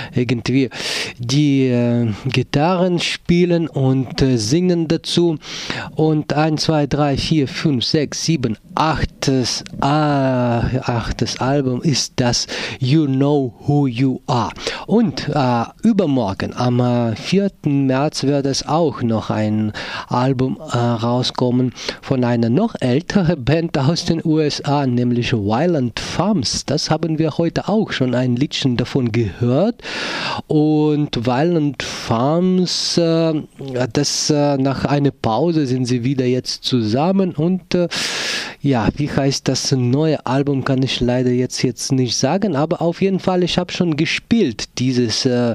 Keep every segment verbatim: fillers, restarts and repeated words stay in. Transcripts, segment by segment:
irgendwie die äh, Gitarren spielen und äh, singen dazu. Und eins, zwei, drei, vier, fünf, sechs, sieben, achtes, äh, achtes Album ist das You Know Who You Are. Und äh, übermorgen, am äh, vierten März, wird es auch noch ein Album äh, rauskommen von einer noch älteren Band aus den U S A, nämlich Violent Femmes. Das haben wir heute auch schon ein Liedchen davon gehört. Und Violent Femmes, äh, das äh, nach einer Pause sind sie wieder jetzt zusammen und äh, ja, wie heißt das neue Album, kann ich leider jetzt, jetzt nicht sagen, aber auf jeden Fall, ich habe schon gespielt, dieses äh,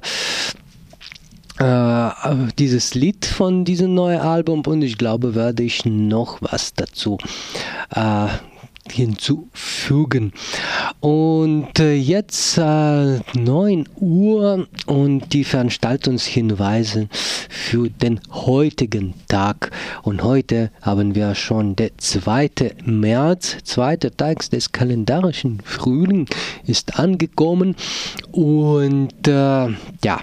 äh, dieses Lied von diesem neuen Album und ich glaube, werde ich noch was dazu äh, hinzufügen. Und äh, jetzt äh, neun Uhr und die Veranstaltungshinweise für den heutigen Tag. Und heute haben wir schon den zweiten März, zweiter Tag des kalendarischen Frühlings ist angekommen. Und äh, ja,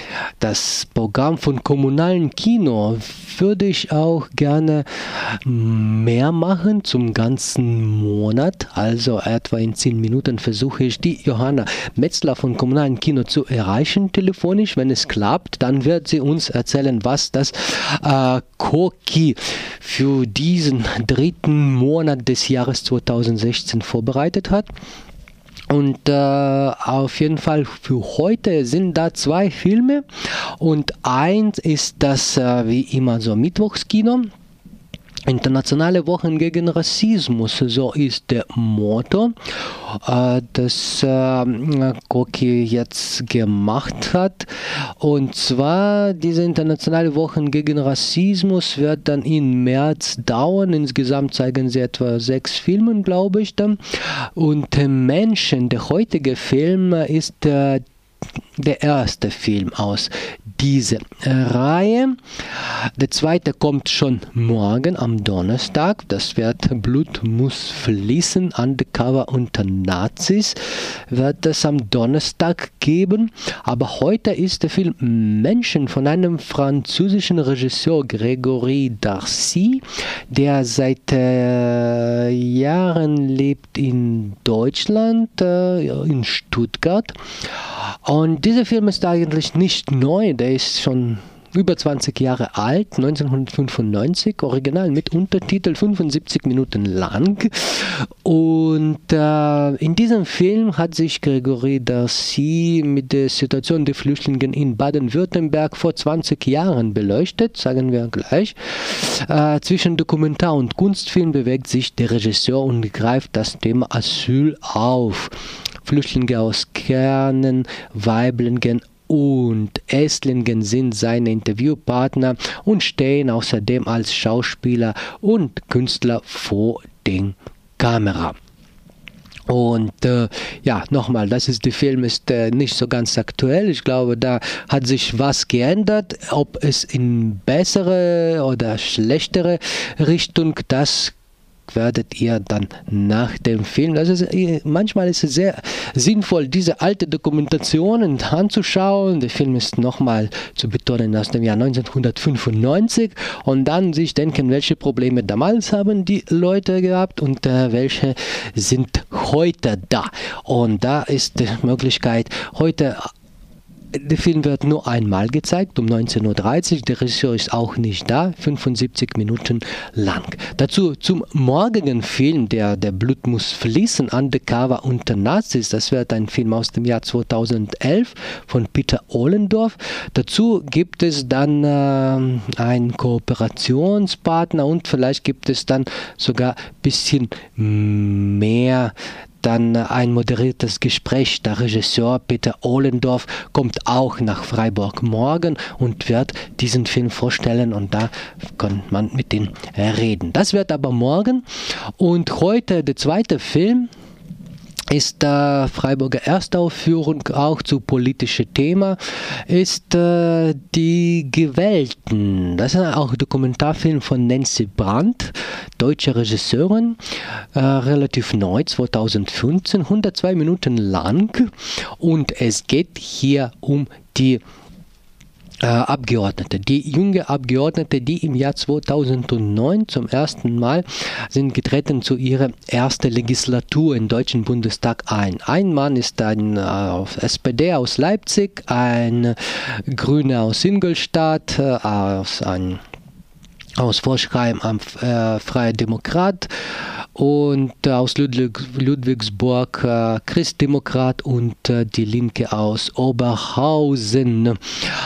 das Programm von kommunalen Kino würde ich auch gerne mehr machen zum ganzen Monat. Also etwa in zehn Minuten versuche ich die Johanna Metzler von kommunalen Kino zu erreichen telefonisch. Wenn es klappt, dann wird sie uns erzählen, was das äh, Koki für diesen dritten Monat des Jahres zweitausendsechzehn vorbereitet hat. Und äh, auf jeden Fall für heute sind da zwei Filme und eins ist das äh, wie immer so Mittwochskino. Internationale Wochen gegen Rassismus, so ist der Motto, äh, das äh, Koki jetzt gemacht hat. Und zwar, diese internationale Wochen gegen Rassismus wird dann im März dauern. Insgesamt zeigen sie etwa sechs Filme, glaube ich. Dann. Und äh, Menschen, der heutige Film ist äh, der erste Film aus dieser Reihe. Der zweite kommt schon morgen am Donnerstag. Das wird Blut muss fließen, Undercover unter Nazis. Wird das am Donnerstag geben. Aber heute ist der Film Menschen von einem französischen Regisseur Grégory Darcy, der seit äh, Jahren lebt in Deutschland, äh, in Stuttgart. Und dieser Film ist eigentlich nicht neu, der ist schon über zwanzig Jahre alt, neunzehnhundertfünfundneunzig, original mit Untertitel, fünfundsiebzig Minuten lang. Und äh, in diesem Film hat sich Grégory Darcy mit der Situation der Flüchtlinge in Baden-Württemberg vor zwanzig Jahren beleuchtet, sagen wir gleich. Äh, zwischen Dokumentar- und Kunstfilm bewegt sich der Regisseur und greift das Thema Asyl auf. Flüchtlinge aus Kernen, Weiblingen und Esslingen sind seine Interviewpartner und stehen außerdem als Schauspieler und Künstler vor der Kamera. Und äh, ja, nochmal, das ist, der Film ist äh, nicht so ganz aktuell. Ich glaube, da hat sich was geändert. Ob es in bessere oder schlechtere Richtung, das werdet ihr dann nach dem Film. Also manchmal ist es sehr sinnvoll, diese alte Dokumentationen anzuschauen. Der Film ist nochmal zu betonen aus dem Jahr neunzehnhundertfünfundneunzig und dann sich denken, welche Probleme damals haben die Leute gehabt und äh, welche sind heute da. Und da ist die Möglichkeit, heute der Film wird nur einmal gezeigt, um neunzehn Uhr dreißig. Der Regisseur ist auch nicht da, fünfundsiebzig Minuten lang. Dazu zum morgigen Film, der, der Blut muss fließen, Undercover unter Nazis. Das wird ein Film aus dem Jahr zweitausendelf von Peter Ohlendorf. Dazu gibt es dann äh, einen Kooperationspartner und vielleicht gibt es dann sogar ein bisschen mehr dann ein moderiertes Gespräch. Der Regisseur Peter Ohlendorf kommt auch nach Freiburg morgen und wird diesen Film vorstellen und da kann man mit ihm reden. Das wird aber morgen. Und heute der zweite Film ist äh, Freiburger Erstaufführung auch zu politischen Thema, ist äh, die Gewählten. Das ist auch ein Dokumentarfilm von Nancy Brandt, deutsche Regisseurin, äh, relativ neu, zweitausendfünfzehn, hundertzwei Minuten lang, und es geht hier um die Äh, Abgeordnete, die junge Abgeordnete, die im Jahr zweitausendneun zum ersten Mal sind getreten zu ihrer ersten Legislatur im Deutschen Bundestag ein. Ein Mann ist ein äh, S P D aus Leipzig, ein Grüner aus Ingolstadt, äh, aus, ein, aus Forchheim am äh, Freier Demokrat, und äh, aus Ludwig, Ludwigsburg äh, Christdemokrat, und äh, die Linke aus Oberhausen.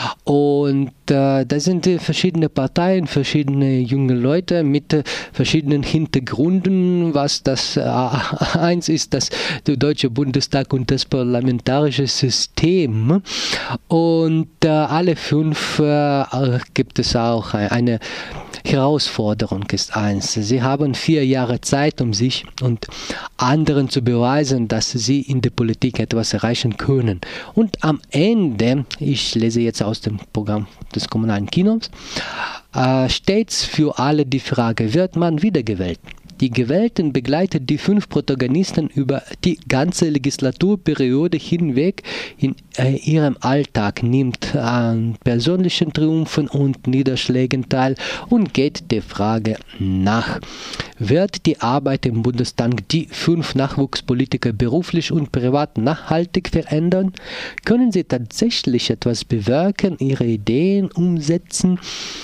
Und äh, da sind äh, verschiedene Parteien, verschiedene junge Leute mit äh, verschiedenen Hintergründen. Was das äh, eins ist, das der Deutsche Bundestag und das parlamentarische System. Und äh, alle fünf äh, gibt es auch eine Herausforderung, ist eins. Sie haben vier Jahre Zeit, um sich und anderen zu beweisen, dass sie in der Politik etwas erreichen können. Und am Ende, ich lese jetzt aus dem Programm des Kommunalen Kinos, äh, stets für alle die Frage: Wird man wiedergewählt? Die Gewählten begleiten die fünf Protagonisten über die ganze Legislaturperiode hinweg in äh, ihrem Alltag, nimmt an persönlichen Triumphen und Niederschlägen teil und geht der Frage nach: Wird die Arbeit im Bundestag die fünf Nachwuchspolitiker beruflich und privat nachhaltig verändern? Können sie tatsächlich etwas bewirken, ihre Ideen umsetzen?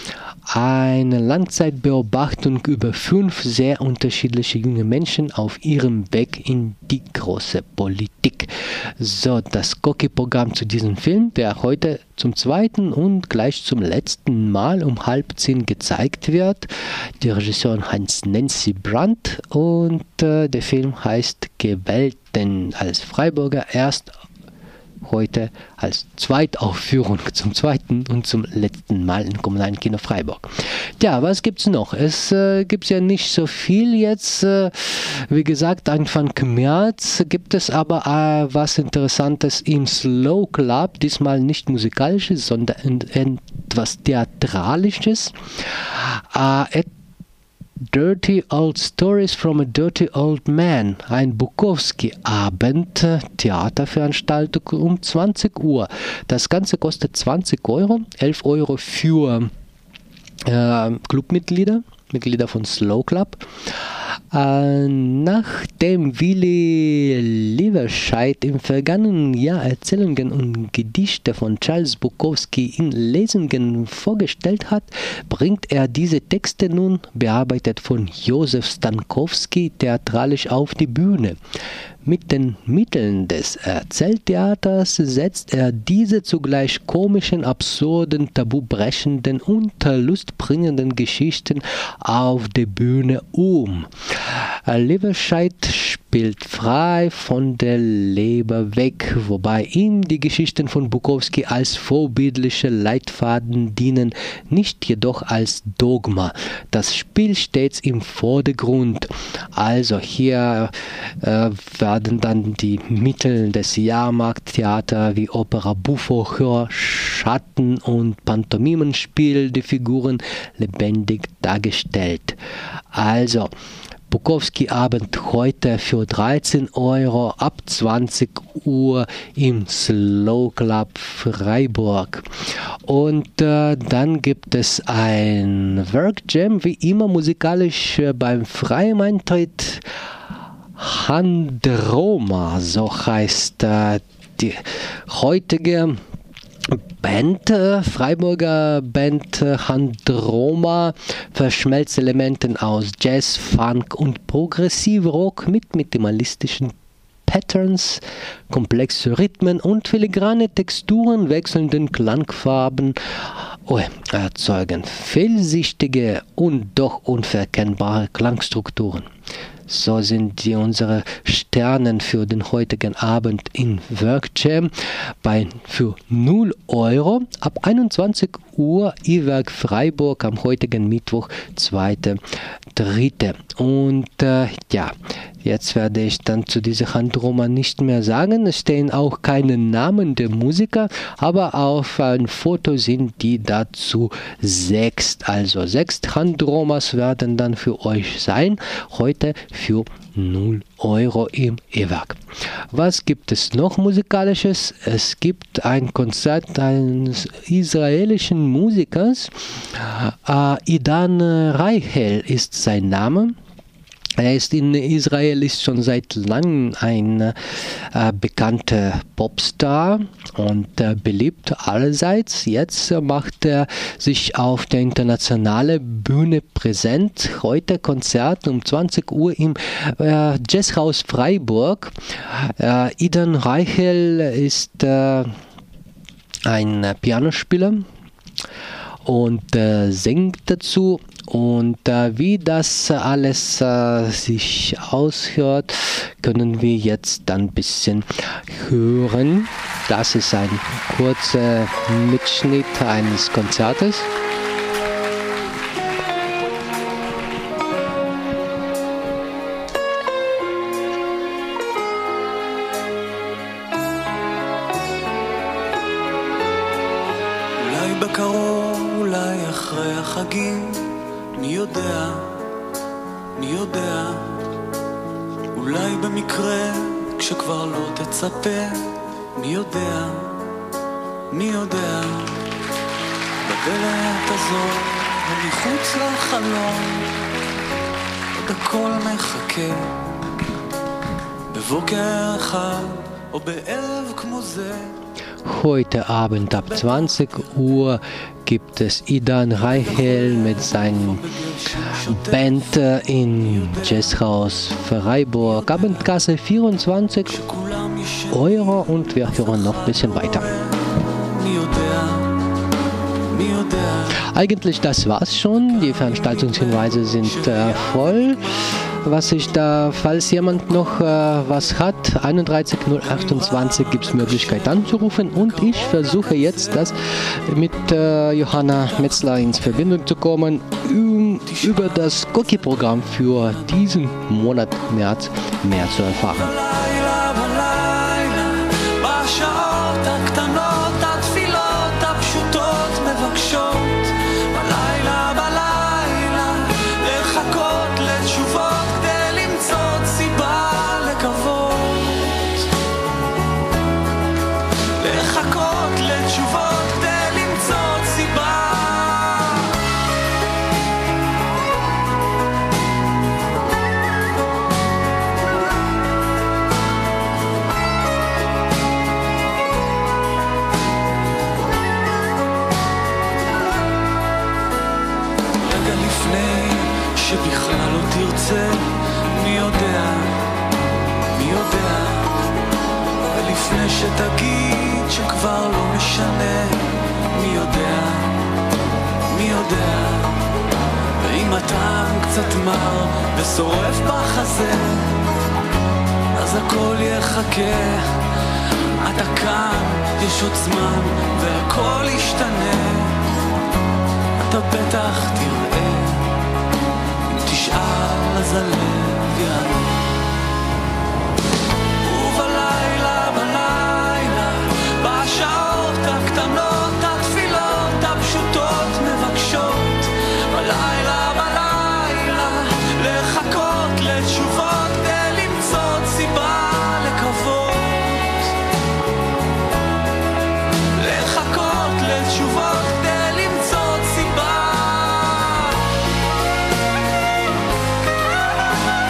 Eine Langzeitbeobachtung über fünf sehr unterschiedliche junge Menschen auf ihrem Weg in die große Politik. So, das Cookie-Programm zu diesem Film, der heute zum zweiten und gleich zum letzten Mal um halb zehn gezeigt wird. Die Regisseurin heißt Nancy Brandt, und äh, der Film heißt Gewählten, als Freiburger erst heute als Zweitaufführung zum zweiten und zum letzten Mal im Kommunalen Kino Freiburg. Ja, was gibt's noch? Es äh, gibt ja nicht so viel jetzt. Äh, wie gesagt, Anfang März gibt es aber äh, was Interessantes im Slow Club. Diesmal nicht musikalisches, sondern etwas Theatralisches. Äh, Dirty Old Stories from a Dirty Old Man, ein Bukowski-Abend, Theaterveranstaltung um zwanzig Uhr. Das Ganze kostet zwanzig Euro, elf Euro für äh, Clubmitglieder, Mitglieder von Slow Club. Äh, nachdem Willi Lieberscheid im vergangenen Jahr Erzählungen und Gedichte von Charles Bukowski in Lesungen vorgestellt hat, bringt er diese Texte nun, bearbeitet von Josef Stankowski, theatralisch auf die Bühne. Mit den Mitteln des Erzähltheaters setzt er diese zugleich komischen, absurden, tabubrechenden und lustbringenden Geschichten auf der Bühne um. Lieberscheid spielt frei von der Leber weg, wobei ihm die Geschichten von Bukowski als vorbildliche Leitfaden dienen, nicht jedoch als Dogma. Das Spiel stets im Vordergrund. Also hier äh, werden dann die Mittel des Jahrmarkttheaters wie Opera Buffo, Chor, Schatten und Pantomimenspiel die Figuren lebendig dargestellt. Also Bukowski-Abend heute für dreizehn Euro ab zwanzig Uhr im Slow Club Freiburg. Und äh, dann gibt es ein Workjam, wie immer musikalisch äh, beim freien Eintritt. Handroma, so heißt äh, die heutige Band, äh, Freiburger Band äh, Handroma, verschmelzt Elementen aus Jazz, Funk und Progressive Rock mit minimalistischen Patterns, komplexe Rhythmen und filigrane Texturen, wechselnden Klangfarben oh, erzeugen vielschichtige und doch unverkennbare Klangstrukturen. So sind die unsere Sternen für den heutigen Abend in Workjam bei für null Euro ab einundzwanzig Uhr E-Werk Freiburg am heutigen Mittwoch, zweiter dritter Und äh, ja, Jetzt werde ich dann zu dieser Handroma nicht mehr sagen. Es stehen auch keine Namen der Musiker, aber auf ein Foto sind die dazu sechs. Also sechs Handromas werden dann für euch sein. Heute für null Euro im E-Werk. Was gibt es noch musikalisches? Es gibt ein Konzert eines israelischen Musikers. Äh, Idan Reichel ist sein Name. Er ist in Israel ist schon seit langem ein äh, bekannter Popstar und äh, beliebt allerseits. Jetzt äh, macht er sich auf der internationalen Bühne präsent. Heute Konzert um zwanzig Uhr im äh, Jazzhaus Freiburg. Äh, Idan Reichel ist äh, ein Pianospieler und äh, singt dazu. Und äh, wie das alles äh, sich aushört, können wir jetzt ein bisschen hören. Das ist ein kurzer Mitschnitt eines Konzertes. אולי בקרוב, אולי אחרי החגים, מי יודע, מי יודע, אולי במקרה כשכבר לא תצפה, מי יודע, מי יודע, בדלת הזאת ומחוץ לחלום עוד הכל מחכה, בבוקר אחד או בערב כמו זה. Heute Abend ab zwanzig Uhr gibt es Idan Reichel mit seiner Band im Jazzhaus Freiburg. Abendkasse vierundzwanzig Euro und wir hören noch ein bisschen weiter. Eigentlich das war's schon. Die Veranstaltungshinweise sind äh, voll. Was ich da, falls jemand noch äh, was hat, einunddreißig null achtundzwanzig gibt es Möglichkeit anzurufen und ich versuche jetzt, das mit äh, Johanna Metzler in Verbindung zu kommen, um über das Cookie-Programm für diesen Monat März mehr zu erfahren. מי יודע, מי יודע, ולפני שתגיד שכבר לא משנה, מי יודע, מי יודע, ואם הטעם קצת מר ושורף בחזה, אז הכל יחכה, אתה כאן, יש עוד זמן והכל ישתנה, אתה בטח תראה, תשאל אז הלב יענה. ובלילה, בלילה, בשעות הקטנות, התפילות הפשוטות מבקשות, בלילה, בלילה, לחכות לתשובות כדי למצוא סיבה לקוות, לחכות לתשובות כדי למצוא סיבה.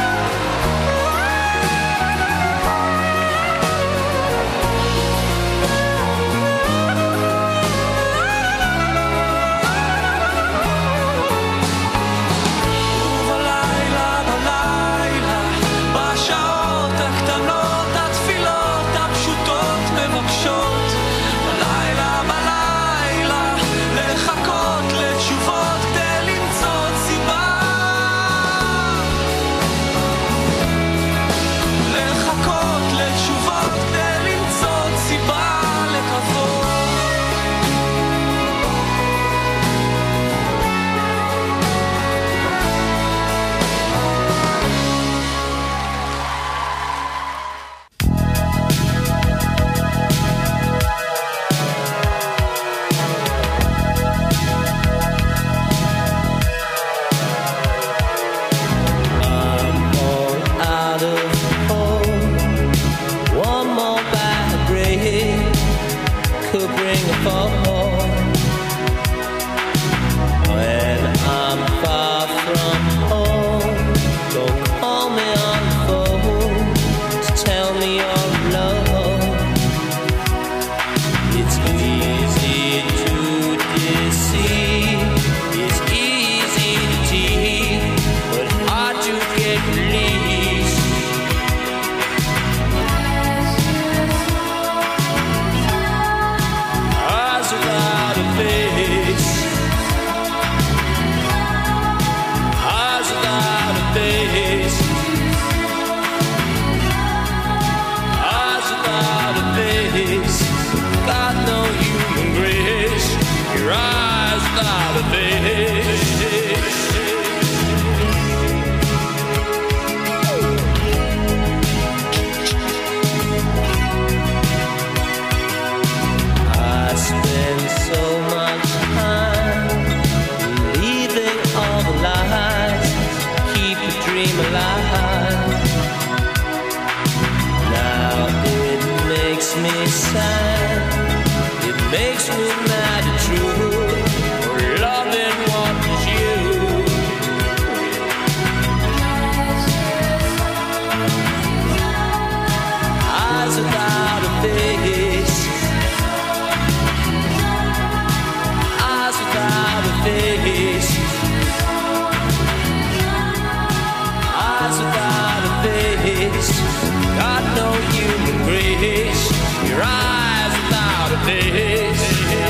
sing a fall. When I'm far from home, don't call me on the phone to tell me your love. It's easy to deceive, it's easy to tease, but hard to get released. Eyes without a face, eyes without a face, eyes without a face. Got no human grace. Your eyes without a face. I spend so much time believing all the lies, keep the dream alive. Now it makes me sad, it makes me mad and true, for loving what is you. Eyes without a face, eyes without a face, eyes without a face. Got no human grace. Your eyes without a face.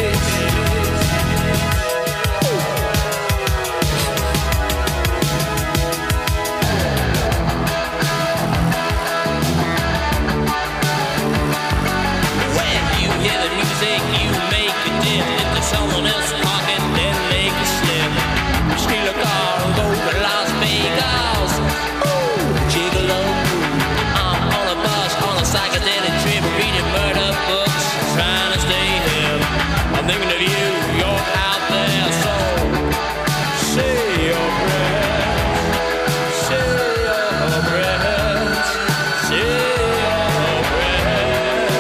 When you hear the music, you make it dim. Into someone else's pocket, then make it slim. Steal a car and go to Las Vegas. Ooh, gigolo. I'm on a bus, on a psychedelic trip, reading murder books, trying to stay hip. I'm thinking of you, you're out there, so say your prayers, say your prayers, say your prayers.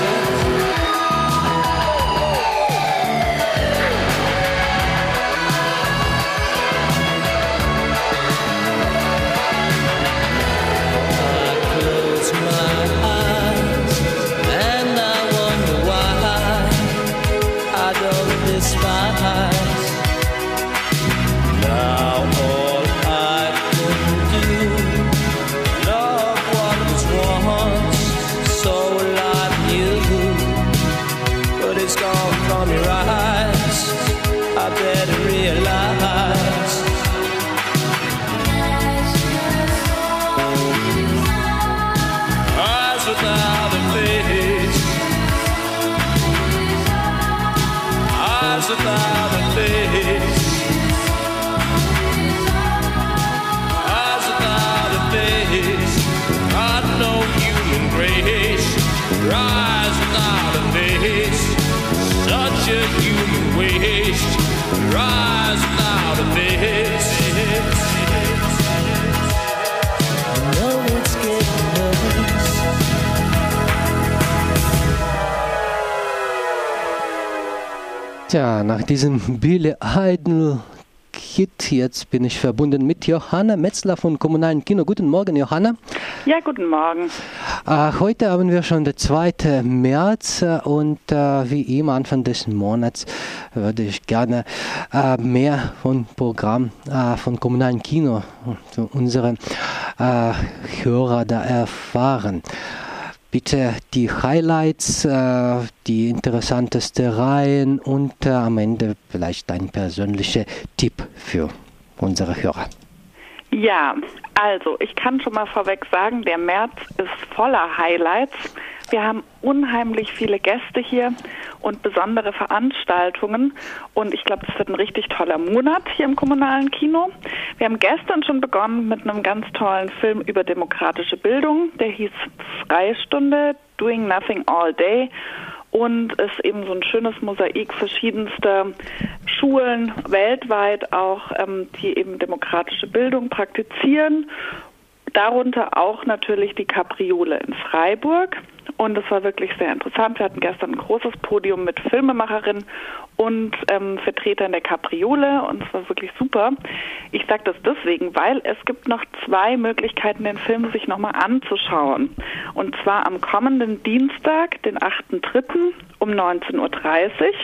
I close my eyes and I wonder why I don't despise. Now all I can do, love what was once so alive in you, but it's gone from your eyes. I better realize. Eyes without a face, eyes without a face, eyes without a face. Got no human grace. Your eyes without a face, such a human waste. Your eyes without a face. I know it's getting worse. Tja, nach diesem Billy Idol Hit jetzt bin ich verbunden mit Johanna Metzler von Kommunalen Kino. Guten Morgen, Johanna. Ja, guten Morgen. Äh, heute haben wir schon den zweiten März äh, und äh, wie immer Anfang des Monats würde ich gerne äh, mehr vom Programm äh, von Kommunalen Kino für unsere äh, Hörer da erfahren. Bitte die Highlights, äh, die interessantesten Reihen und äh, am Ende vielleicht ein persönlicher Tipp für unsere Hörer. Ja, also ich kann schon mal vorweg sagen, der März ist voller Highlights. Wir haben unheimlich viele Gäste hier und besondere Veranstaltungen und ich glaube, das wird ein richtig toller Monat hier im Kommunalen Kino. Wir haben gestern schon begonnen mit einem ganz tollen Film über demokratische Bildung, der hieß Freistunde, Doing Nothing All Day und ist eben so ein schönes Mosaik verschiedenster Schulen weltweit auch, ähm, die eben demokratische Bildung praktizieren. Darunter auch natürlich die Kapriole in Freiburg. und es war wirklich sehr interessant. Wir hatten gestern ein großes Podium mit Filmemacherinnen und ähm, Vertretern der Capriole und es war wirklich super. Ich sage das deswegen, weil es gibt noch zwei Möglichkeiten, den Film sich nochmal anzuschauen. Und zwar am kommenden Dienstag, den achten dritten um neunzehn Uhr dreißig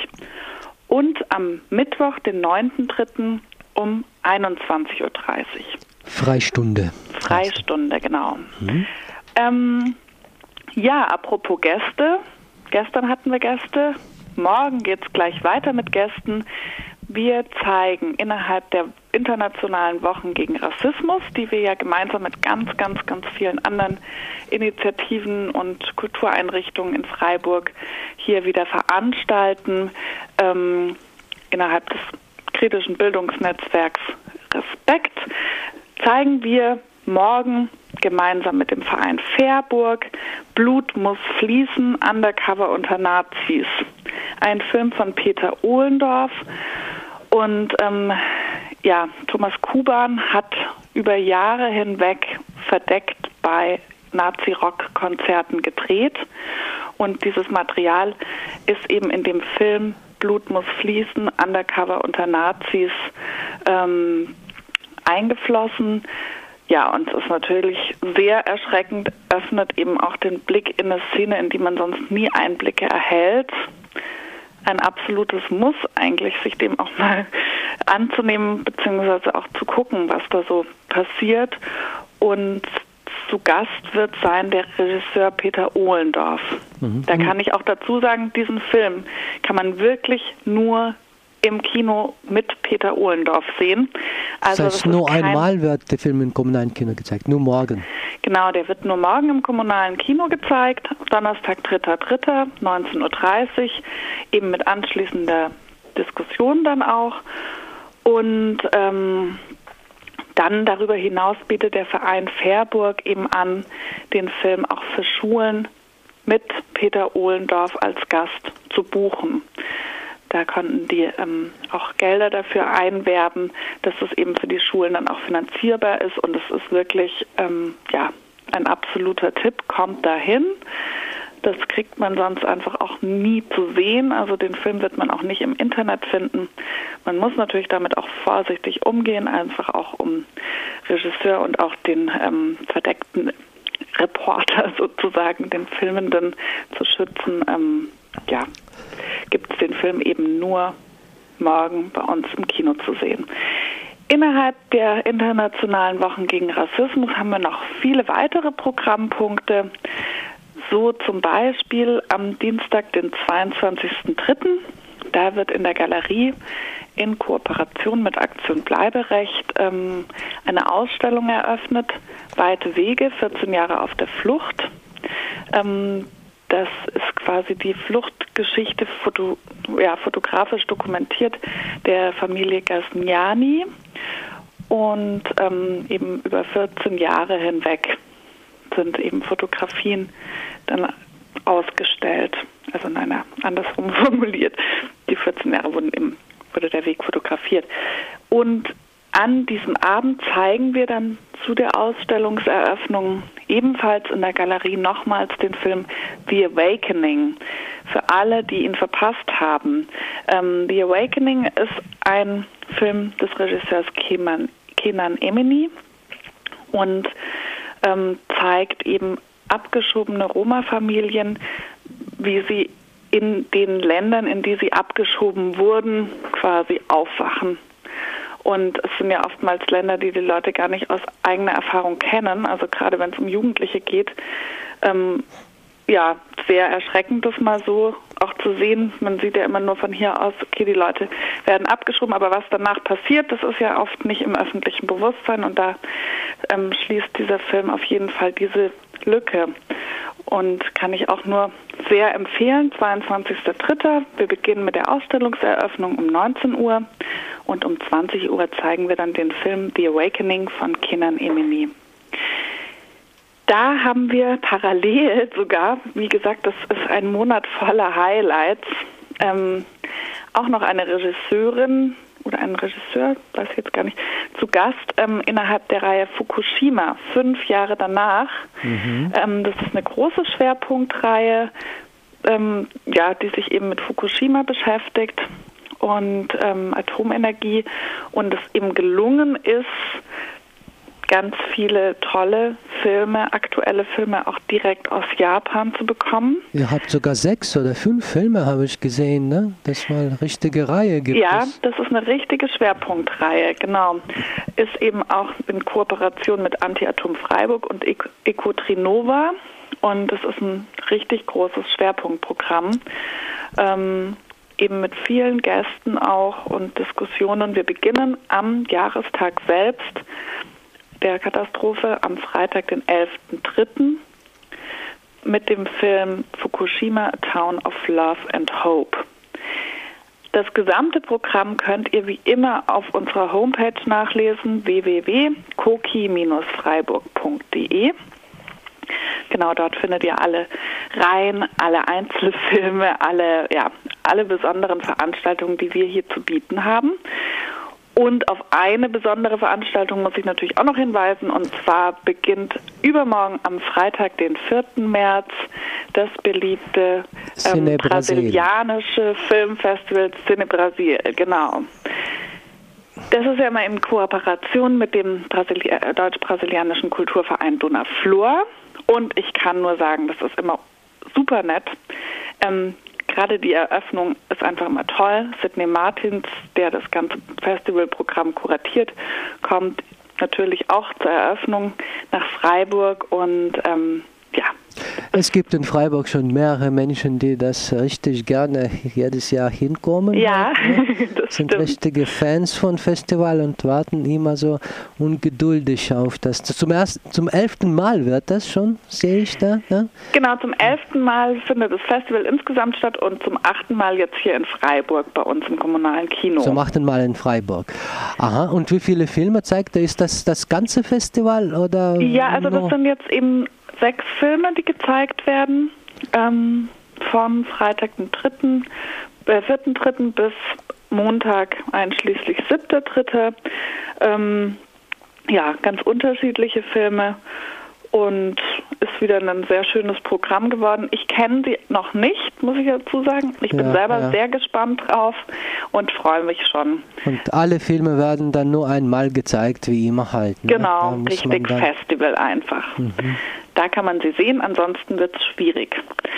und am Mittwoch, den neunten dritten um einundzwanzig Uhr dreißig. Freistunde. Freistunde, genau. Mhm. Ähm, ja, apropos Gäste. Gestern hatten wir Gäste. Morgen geht es gleich weiter mit Gästen. Wir zeigen innerhalb der internationalen Wochen gegen Rassismus, die wir ja gemeinsam mit ganz, ganz, ganz vielen anderen Initiativen und Kultureinrichtungen in Freiburg hier wieder veranstalten, ähm, innerhalb des kritischen Bildungsnetzwerks Respekt, zeigen wir morgen gemeinsam mit dem Verein Fairburg Blut muss fließen, Undercover unter Nazis. Ein Film von Peter Ohlendorf. Und ähm, ja, Thomas Kuban hat über Jahre hinweg verdeckt bei Nazi-Rock-Konzerten gedreht. Und dieses Material ist eben in dem Film Blut muss fließen, Undercover unter Nazis ähm, eingeflossen. Ja, und es ist natürlich sehr erschreckend, öffnet eben auch den Blick in eine Szene, in die man sonst nie Einblicke erhält. Ein absolutes Muss eigentlich, sich dem auch mal anzunehmen, beziehungsweise auch zu gucken, was da so passiert. Und zu Gast wird sein der Regisseur Peter Ohlendorf. Mhm. Da kann ich auch dazu sagen, diesen Film kann man wirklich nur im Kino mit Peter Ohlendorf sehen. Also das heißt, das nur einmal wird der Film im kommunalen Kino gezeigt, nur morgen. Genau, der wird nur morgen im kommunalen Kino gezeigt, Donnerstag, dritter dritter neunzehn Uhr dreißig, eben mit anschließender Diskussion dann auch. Und ähm, dann darüber hinaus bietet der Verein Fairburg eben an, den Film auch für Schulen mit Peter Ohlendorf als Gast zu buchen. Da konnten die ähm, auch Gelder dafür einwerben, dass es eben für die Schulen dann auch finanzierbar ist. Und es ist wirklich ähm, ja, ein absoluter Tipp. Kommt dahin. Das kriegt man sonst einfach auch nie zu sehen. Also den Film wird man auch nicht im Internet finden. Man muss natürlich damit auch vorsichtig umgehen, einfach auch um Regisseur und auch den ähm, verdeckten Reporter sozusagen, den Filmenden zu schützen. Ähm, ja, gibt es den Film eben nur morgen bei uns im Kino zu sehen. Innerhalb der internationalen Wochen gegen Rassismus haben wir noch viele weitere Programmpunkte. So zum Beispiel am Dienstag, den zweiundzwanzigsten dritten Da wird in der Galerie in Kooperation mit Aktion Bleiberecht ähm, eine Ausstellung eröffnet. Weite Wege, vierzehn Jahre auf der Flucht. Ähm, Das ist quasi die Fluchtgeschichte foto, ja, fotografisch dokumentiert der Familie Gasniani und ähm, eben über vierzehn Jahre hinweg sind eben Fotografien dann ausgestellt. Also nein, andersrum formuliert. Die vierzehn Jahre wurden eben, wurde der Weg fotografiert. Und an diesem Abend zeigen wir dann zu der Ausstellungseröffnung ebenfalls in der Galerie nochmals den Film The Awakening. Für alle, die ihn verpasst haben. Ähm, The Awakening ist ein Film des Regisseurs Kenan, Kenan Emini und ähm, zeigt eben abgeschobene Roma-Familien, wie sie in den Ländern, in die sie abgeschoben wurden, quasi aufwachen. Und es sind ja oftmals Länder, die die Leute gar nicht aus eigener Erfahrung kennen. Also gerade wenn es um Jugendliche geht, ähm, ja, sehr erschreckend, das mal so auch zu sehen. Man sieht ja immer nur von hier aus, okay, die Leute werden abgeschoben, aber was danach passiert, das ist ja oft nicht im öffentlichen Bewusstsein. Und da ähm, schließt dieser Film auf jeden Fall diese Lücke. Und kann ich auch nur sehr empfehlen, zweiundzwanzigster dritter Wir beginnen mit der Ausstellungseröffnung um neunzehn Uhr und um zwanzig Uhr zeigen wir dann den Film The Awakening von Kenan Emini. Da haben wir parallel sogar, wie gesagt, das ist ein Monat voller Highlights, ähm, auch noch eine Regisseurin oder einen Regisseur, weiß ich jetzt gar nicht, zu Gast ähm, innerhalb der Reihe Fukushima, fünf Jahre danach. Mhm. Ähm, das ist eine große Schwerpunktreihe, ähm, ja, die sich eben mit Fukushima beschäftigt und ähm, Atomenergie und es eben gelungen ist, ganz viele tolle Filme, aktuelle Filme auch direkt aus Japan zu bekommen. Ihr habt sogar sechs oder fünf Filme, habe ich gesehen, ne? Das mal eine richtige Reihe gibt. Ja, es. das ist eine richtige Schwerpunktreihe, genau. Ist eben auch in Kooperation mit Anti-Atom Freiburg und Ecotrinova und es ist ein richtig großes Schwerpunktprogramm. Ähm, eben mit vielen Gästen auch und Diskussionen. Wir beginnen am Jahrestag selbst der Katastrophe am Freitag, den elften dritten mit dem Film Fukushima, A Town of Love and Hope. Das gesamte Programm könnt ihr wie immer auf unserer Homepage nachlesen, w w w punkt koki Bindestrich freiburg punkt de. Genau, dort findet ihr alle Reihen, alle Einzelfilme, alle, ja, alle besonderen Veranstaltungen, die wir hier zu bieten haben. Und auf eine besondere Veranstaltung muss ich natürlich auch noch hinweisen, und zwar beginnt übermorgen am Freitag, den vierten März, das beliebte ähm, brasilianische Filmfestival Cine Brasil, genau. Das ist ja immer in Kooperation mit dem Brasili- äh, deutsch-brasilianischen Kulturverein Dona Flor und ich kann nur sagen, das ist immer super nett. Ähm, Gerade die Eröffnung ist einfach immer toll. Sidney Martins, der das ganze Festivalprogramm kuratiert, kommt natürlich auch zur Eröffnung nach Freiburg und ähm, ja. Es gibt in Freiburg schon mehrere Menschen, die das richtig gerne jedes Jahr hinkommen. Ja, halt, ne? das sind stimmt. richtige Fans von Festival und warten immer so ungeduldig auf das. Zum ersten, zum elften Mal wird das schon, sehe ich da. Ne? Genau, zum elften Mal findet das Festival insgesamt statt und zum achten Mal jetzt hier in Freiburg bei uns im kommunalen Kino. Zum achten Mal in Freiburg. Aha, und wie viele Filme zeigt er? Ist das das ganze Festival oder? Ja, also das sind jetzt eben sechs Filme, die gezeigt werden, ähm, vom Freitag, den dritten, äh, vierten dritten bis Montag einschließlich siebter dritter Ähm, ja, ganz unterschiedliche Filme und ist wieder ein sehr schönes Programm geworden. Ich kenne sie noch nicht, muss ich dazu sagen. Ich bin ja, selber ja. sehr gespannt drauf und freue mich schon. Und alle Filme werden dann nur einmal gezeigt, wie immer halt. Ne? Genau, richtig Festival einfach. Mhm. Da kann man sie sehen, ansonsten wird es schwierig.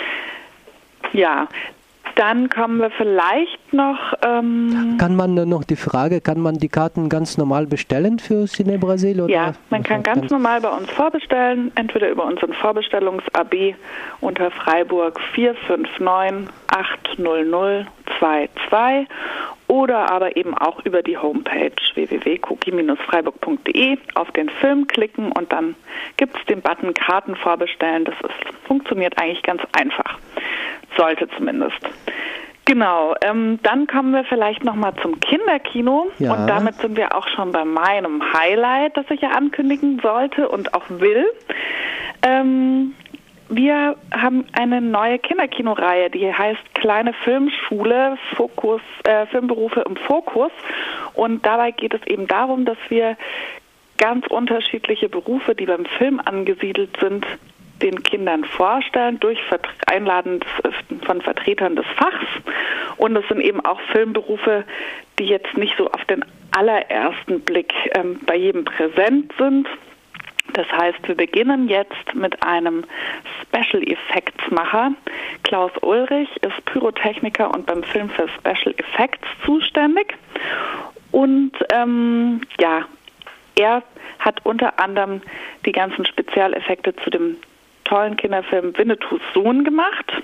Ja, dann kommen wir vielleicht noch... Ähm, kann man noch die Frage, kann man die Karten ganz normal bestellen für Cine Brasil? Oder? Ja, man kann ganz normal bei uns vorbestellen, entweder über unseren Vorbesstellungs-A B unter Freiburg vier fünf neun acht null null zwei zwei oder aber eben auch über die Homepage w w w punkt koki Bindestrich freiburg punkt de auf den Film klicken und dann gibt es den Button Karten vorbestellen. Das ist, funktioniert eigentlich ganz einfach. Sollte zumindest. Genau, ähm, dann kommen wir vielleicht nochmal zum Kinderkino ja. und damit sind wir auch schon bei meinem Highlight, das ich ja ankündigen sollte und auch will. Ähm, wir haben eine neue Kinderkinoreihe, die heißt Kleine Filmschule, Fokus, äh, Filmberufe im Fokus und dabei geht es eben darum, dass wir ganz unterschiedliche Berufe, die beim Film angesiedelt sind, den Kindern vorstellen durch Einladen von Vertretern des Fachs. Und es sind eben auch Filmberufe, die jetzt nicht so auf den allerersten Blick ähm, bei jedem präsent sind. Das heißt, wir beginnen jetzt mit einem Special Effects Macher. Klaus Ulrich ist Pyrotechniker und beim Film für Special Effects zuständig. Und ähm, ja, er hat unter anderem die ganzen Spezialeffekte zu dem tollen Kinderfilm Winnetous Sohn gemacht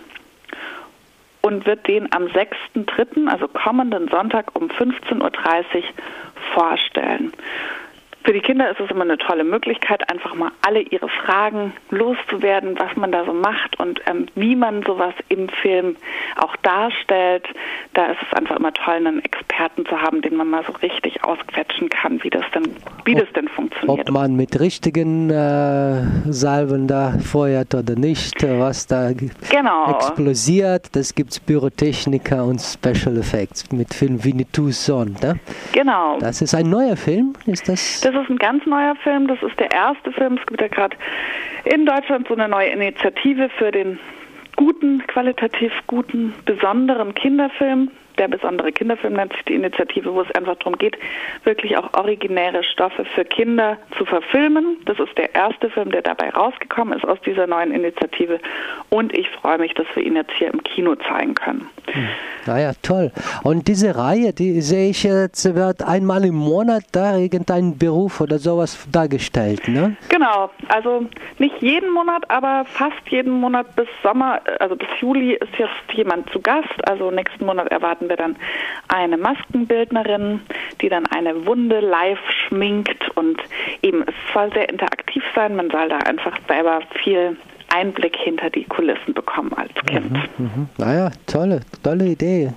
und wird den am sechsten dritten, also kommenden Sonntag um fünfzehn Uhr dreißig vorstellen. Für die Kinder ist es immer eine tolle Möglichkeit, einfach mal alle ihre Fragen loszuwerden, was man da so macht und ähm, wie man sowas im Film auch darstellt. Da ist es einfach immer toll, einen Experten zu haben, den man mal so richtig ausquetschen kann, wie das denn, wie ob, das denn funktioniert. Ob man mit richtigen äh, Salven da feuert oder nicht, was da genau. explodiert, das gibt es Pyrotechniker und Special Effects mit Film Winnetou's Sohn. Ne? Genau. Das ist ein neuer Film, ist das? Das ist ein ganz neuer Film, das ist der erste Film. Es gibt ja gerade in Deutschland so eine neue Initiative für den guten, qualitativ guten, besonderen Kinderfilm. Der besondere Kinderfilm nennt sich die Initiative, wo es einfach darum geht, wirklich auch originäre Stoffe für Kinder zu verfilmen. Das ist der erste Film, der dabei rausgekommen ist aus dieser neuen Initiative. Und ich freue mich, dass wir ihn jetzt hier im Kino zeigen können. Naja, toll. Und diese Reihe, die sehe ich jetzt, wird einmal im Monat da irgendein Beruf oder sowas dargestellt, ne? Genau, also nicht jeden Monat, aber fast jeden Monat bis Sommer, also bis Juli ist jetzt jemand zu Gast. Also nächsten Monat erwarten wir dann eine Maskenbildnerin, die dann eine Wunde live schminkt und eben es soll sehr interaktiv sein, man soll da einfach selber viel Einblick hinter die Kulissen bekommen als Kind. Mhm, mhm. Naja, tolle, tolle Idee.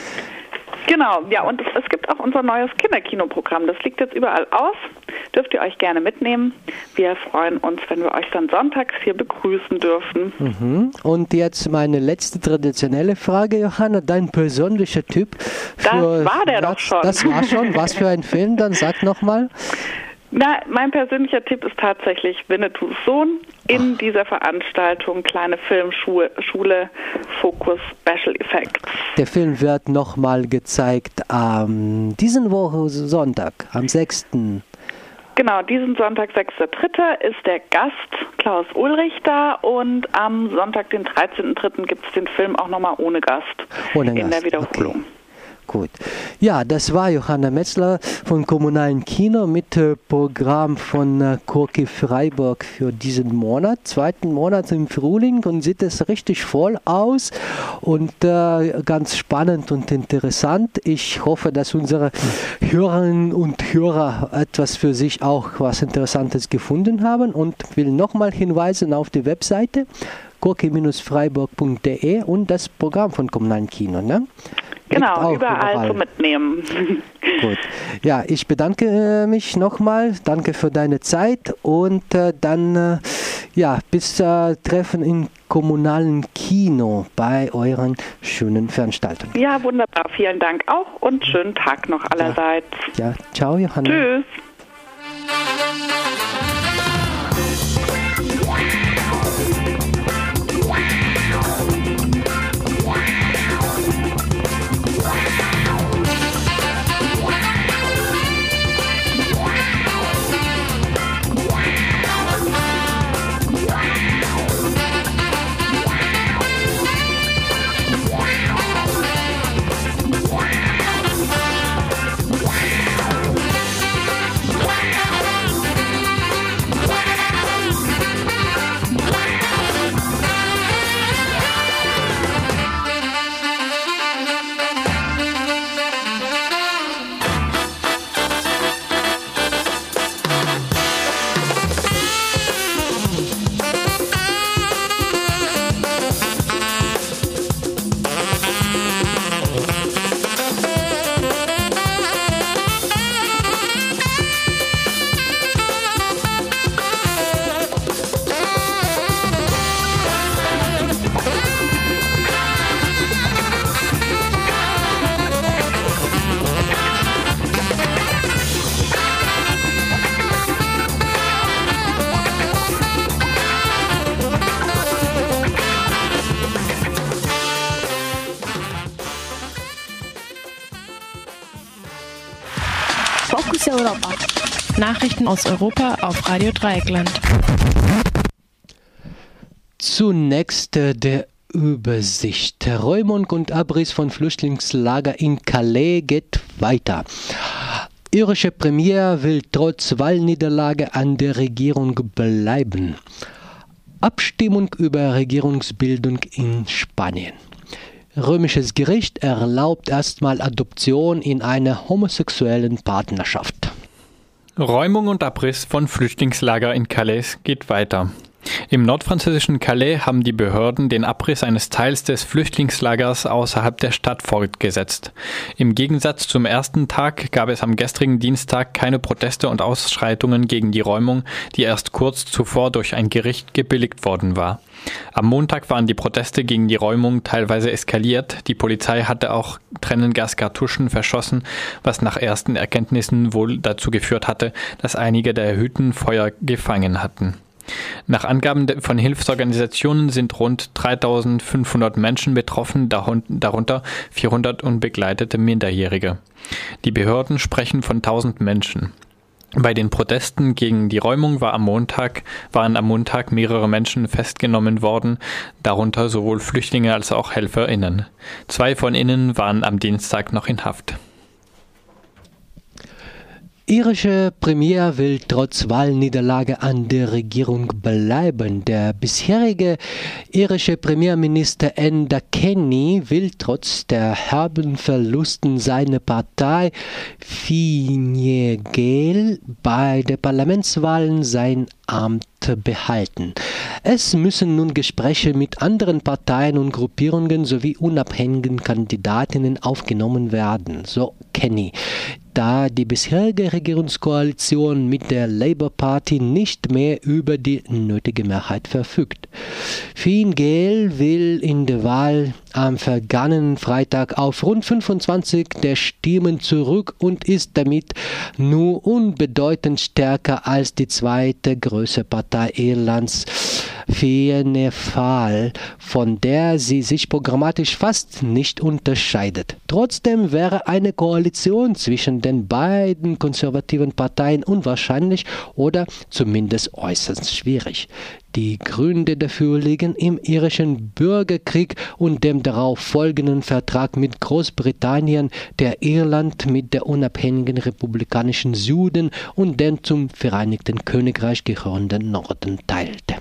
Genau, ja, und es, es gibt auch unser neues Kinderkinoprogramm. Das liegt jetzt überall aus. Dürft ihr euch gerne mitnehmen. Wir freuen uns, wenn wir euch dann sonntags hier begrüßen dürfen. Mhm. Und jetzt meine letzte traditionelle Frage, Johanna. Dein persönlicher Typ für... Das war der das, doch schon. Das war schon. Was für ein Film? Dann sag nochmal. Na, mein persönlicher Tipp ist tatsächlich Winnetou's Sohn in Ach. dieser Veranstaltung Kleine Filmschule, Schule, Fokus Special Effects. Der Film wird nochmal gezeigt am diesen Woche Sonntag, am sechsten Genau, diesen Sonntag, sechster dritter ist der Gast Klaus Ulrich da und am Sonntag, den dreizehnten dritten gibt es den Film auch nochmal ohne Gast ohne in Gast. der Wiederholung. Okay. Gut. Ja, das war Johanna Metzler von Kommunalen Kino mit äh, Programm von äh, Corky Freiburg für diesen Monat, zweiten Monat im Frühling, und sieht es richtig voll aus und äh, ganz spannend und interessant. Ich hoffe, dass unsere Hörerinnen und Hörer etwas für sich auch was Interessantes gefunden haben und will nochmal hinweisen auf die Webseite corky Bindestrich freiburg punkt de und das Programm von Kommunalen Kino, ne? Genau, überall, überall zu mitnehmen. Gut. Ja, ich bedanke mich nochmal. Danke für deine Zeit und äh, dann äh, ja, bis äh, Treffen im Kommunalen Kino bei euren schönen Veranstaltungen. Ja, wunderbar. Vielen Dank auch und schönen Tag noch allerseits. Ja, ja. Ciao, Johanna. Tschüss. Fokus Europa. Nachrichten aus Europa auf Radio Dreieckland. Zunächst äh, der Übersicht. Räumung und Abriss von Flüchtlingslager in Calais geht weiter. Irische Premier will trotz Wahlniederlage an der Regierung bleiben. Abstimmung über Regierungsbildung in Spanien. Römisches Gericht erlaubt erstmal Adoption in einer homosexuellen Partnerschaft. Räumung und Abriss von Flüchtlingslager in Calais geht weiter. Im nordfranzösischen Calais haben die Behörden den Abriss eines Teils des Flüchtlingslagers außerhalb der Stadt fortgesetzt. Im Gegensatz zum ersten Tag gab es am gestrigen Dienstag keine Proteste und Ausschreitungen gegen die Räumung, die erst kurz zuvor durch ein Gericht gebilligt worden war. Am Montag waren die Proteste gegen die Räumung teilweise eskaliert. Die Polizei hatte auch Tränengaskartuschen verschossen, was nach ersten Erkenntnissen wohl dazu geführt hatte, dass einige der Hütten Feuer gefangen hatten. Nach Angaben von Hilfsorganisationen sind rund dreitausendfünfhundert Menschen betroffen, darunter vierhundert unbegleitete Minderjährige. Die Behörden sprechen von tausend Menschen. Bei den Protesten gegen die Räumung war am Montag, waren am Montag mehrere Menschen festgenommen worden, darunter sowohl Flüchtlinge als auch HelferInnen. Zwei von ihnen waren am Dienstag noch in Haft. Irische Premier will trotz Wahlniederlage an der Regierung bleiben. Der bisherige irische Premierminister Enda Kenny will trotz der herben Verlusten seiner Partei Fine Gael bei den Parlamentswahlen sein Amt behalten. Es müssen nun Gespräche mit anderen Parteien und Gruppierungen sowie unabhängigen Kandidatinnen aufgenommen werden, so Kenny, da die bisherige Regierungskoalition mit der Labour Party nicht mehr über die nötige Mehrheit verfügt. Fine Gael will in der Wahl am vergangenen Freitag auf rund fünfundzwanzig der Stimmen zurück und ist damit nur unbedeutend stärker als die zweite größte Partei Irlands, Fianna Fáil, von der sie sich programmatisch fast nicht unterscheidet. Trotzdem wäre eine Koalition zwischen den beiden konservativen Parteien unwahrscheinlich oder zumindest äußerst schwierig. Die Gründe dafür liegen im irischen Bürgerkrieg und dem darauf folgenden Vertrag mit Großbritannien, der Irland mit der unabhängigen republikanischen Süden und den zum Vereinigten Königreich gehörenden Norden teilte.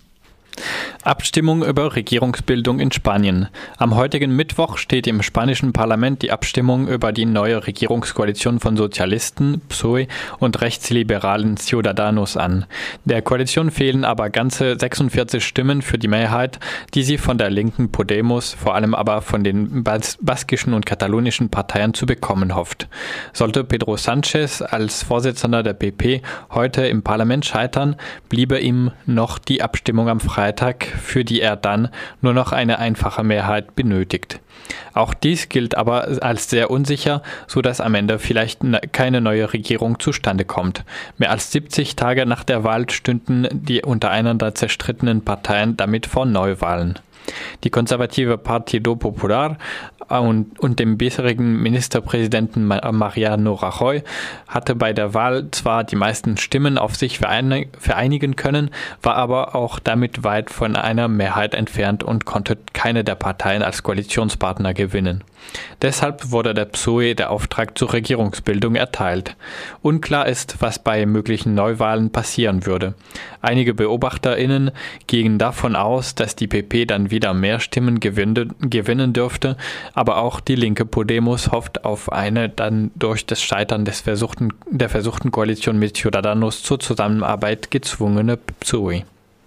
Abstimmung über Regierungsbildung in Spanien. Am heutigen Mittwoch steht im spanischen Parlament die Abstimmung über die neue Regierungskoalition von Sozialisten, P S O E und rechtsliberalen Ciudadanos an. Der Koalition fehlen aber ganze sechsundvierzig Stimmen für die Mehrheit, die sie von der linken Podemos, vor allem aber von den bas- baskischen und katalonischen Parteien zu bekommen hofft. Sollte Pedro Sánchez als Vorsitzender der P P heute im Parlament scheitern, bliebe ihm noch die Abstimmung am Freitag, für die er dann nur noch eine einfache Mehrheit benötigt. Auch dies gilt aber als sehr unsicher, so dass am Ende vielleicht keine neue Regierung zustande kommt. Mehr als siebzig Tage nach der Wahl stünden die untereinander zerstrittenen Parteien damit vor Neuwahlen. Die konservative Partido Popular und, und dem bisherigen Ministerpräsidenten Mariano Rajoy hatte bei der Wahl zwar die meisten Stimmen auf sich vereinigen können, war aber auch damit weit von einer Mehrheit entfernt und konnte keine der Parteien als Koalitionspartner gewinnen. Deshalb wurde der P S O E der Auftrag zur Regierungsbildung erteilt. Unklar ist, was bei möglichen Neuwahlen passieren würde. Einige BeobachterInnen gehen davon aus, dass die P P dann wieder mehr Stimmen gewinnen dürfte, aber auch die linke Podemos hofft auf eine dann durch das Scheitern des versuchten, der versuchten Koalition mit Ciudadanos zur Zusammenarbeit gezwungene P S O E.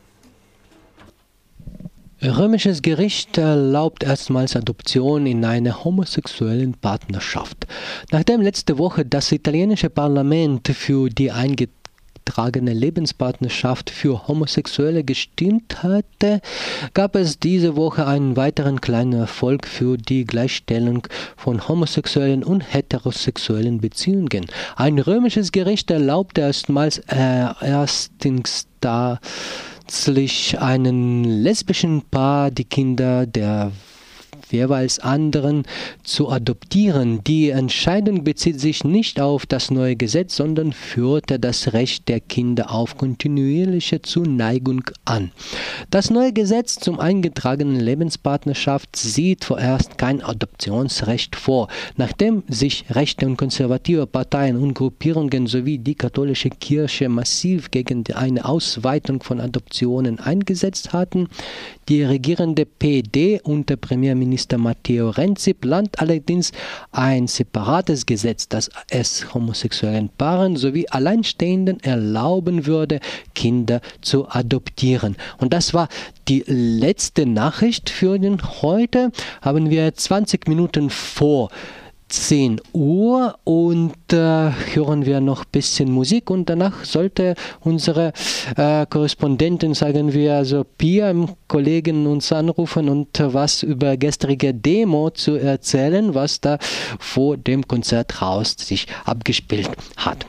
Römisches Gericht erlaubt erstmals Adoption in einer homosexuellen Partnerschaft. Nachdem letzte Woche das italienische Parlament für die eingetragene Lebenspartnerschaft für Homosexuelle gestimmt hatte, gab es diese Woche einen weiteren kleinen Erfolg für die Gleichstellung von homosexuellen und heterosexuellen Beziehungen. Ein römisches Gericht erlaubte erstmals äh, erstens da einem lesbischen Paar die Kinder der jeweils anderen zu adoptieren. Die Entscheidung bezieht sich nicht auf das neue Gesetz, sondern führte das Recht der Kinder auf kontinuierliche Zuneigung an. Das neue Gesetz zum eingetragenen Lebenspartnerschaft sieht vorerst kein Adoptionsrecht vor. Nachdem sich rechte und konservative Parteien und Gruppierungen sowie die katholische Kirche massiv gegen eine Ausweitung von Adoptionen eingesetzt hatten, die regierende P D unter Premierminister Minister Matteo Renzi plant allerdings ein separates Gesetz, das es homosexuellen Paaren sowie Alleinstehenden erlauben würde, Kinder zu adoptieren. Und das war die letzte Nachricht für den heute. Haben wir zwanzig Minuten vor zehn Uhr und äh, hören wir noch ein bisschen Musik und danach sollte unsere äh, Korrespondentin, sagen wir, also Pia, Kollegen uns anrufen und äh, was über gestrige Demo zu erzählen, was da vor dem Konzerthaus sich abgespielt hat.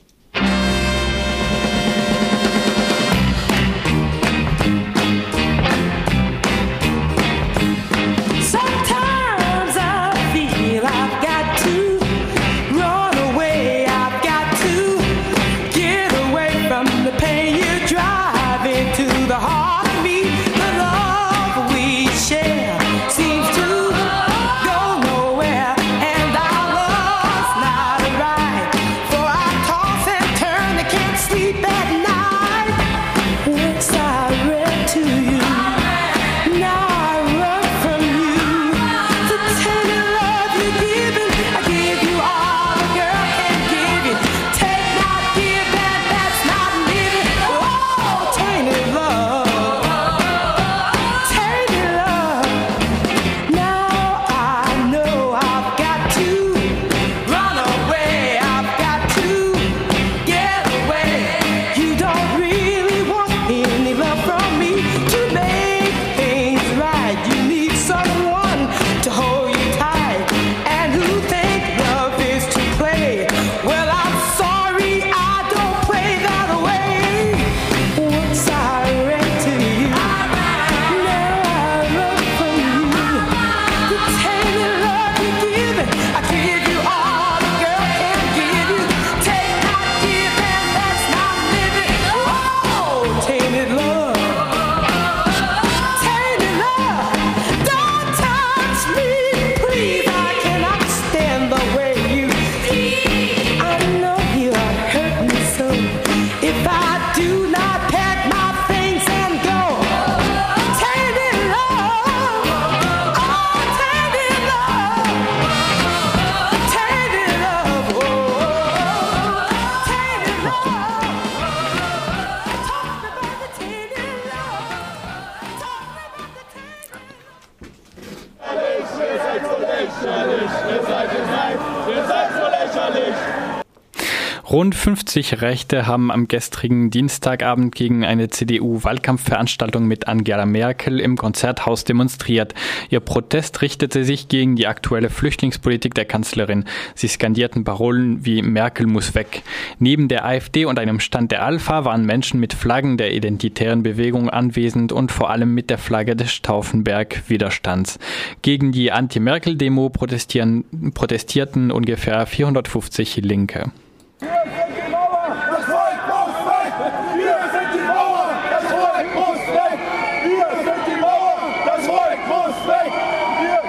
Rund fünfzig Rechte haben am gestrigen Dienstagabend gegen eine C D U-Wahlkampfveranstaltung mit Angela Merkel im Konzerthaus demonstriert. Ihr Protest richtete sich gegen die aktuelle Flüchtlingspolitik der Kanzlerin. Sie skandierten Parolen wie Merkel muss weg. Neben der AfD und einem Stand der Alpha waren Menschen mit Flaggen der identitären Bewegung anwesend und vor allem mit der Flagge des Stauffenberg-Widerstands. Gegen die Anti-Merkel-Demo protestieren, protestierten ungefähr vierhundertfünfzig Linke. Wir sind die Mauer, das Volk muss weg! Wir sind die Mauer, das Volk muss weg! Wir sind die Mauer, das Volk muss weg! Wir